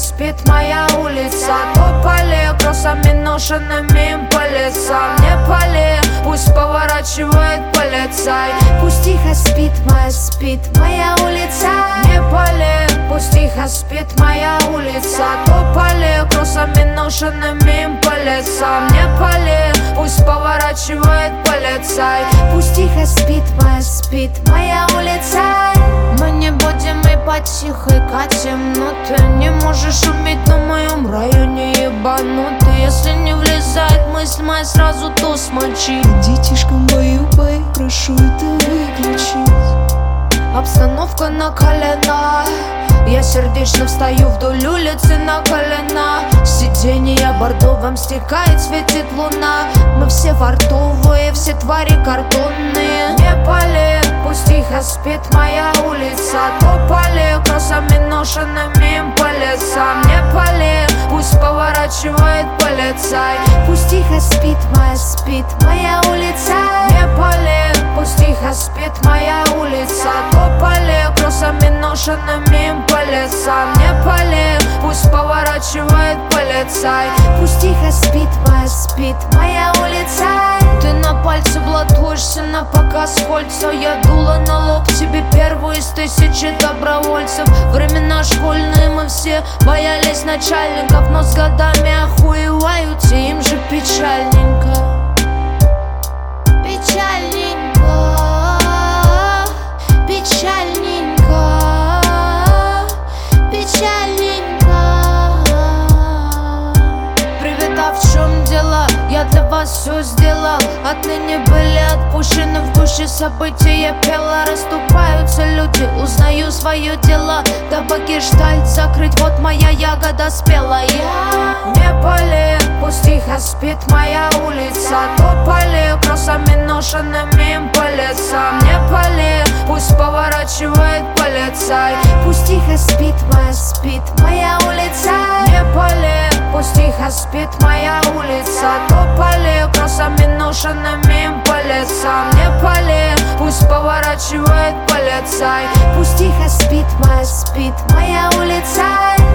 спит моя улица. Тополи кроссами ношенными по лицам. Не пали, пусть поворачивает полицай. Пусть тихо спит моя улица. Не пали, пусть тихо спит моя улица. Тополи кроссами ношенными по лицам. Не пали, пусть поворачивает полицай. Пусть тихо спит моя улица. Мы не будем и потихо катим, но ты не можешь уметь на моем районе ебанутый. Если не влезает мысль моя, сразу то смочи. Детишкам баю-бай, прошу это выключить. Обстановка накалена, я сердечно встаю вдоль улицы на колена. Сиденье бордовым стекает, светит луна. Мы все фартовые, все твари картонные. Не пали, пусть тихо спит моя улица. Тополи кроссами ношенными по лицам. Не пали, пусть поворачивает полицай. Пусть тихо спит моя улица. Не пали, пусть тихо спит моя улица. Тополи кроссами ношенными по лицам. Не пали, пусть поворачивает полицай. Пусть тихо спит моя улица. Ты на пальце блатуешься на показ кольца. Я дула на лоб себе первую из 1000 добровольцев. Времена школьные мы все боялись начальников, но с годами охуевают, и им же печальненько. Печальненько, печальненько, печальненько. Привет, а в чем дело? Я для вас все сделал. Отныне были отпущены в гуще событий. Я пела, расступаются люди, узнаю свое дело. Дабы гештальт закрыть, вот моя ягода спела. Я не пали, пусть тихо спит моя улица. Тополи кроссами ношенными по лицам. Не пали, пусть поворачивает полицай. Пусть тихо спит моя улица. Не пали, пусть тихо спит моя улица. Тополи кроссами ношенными по лицам. Не пали, пусть поворачивает полицай. Пусть тихо спит моя улица.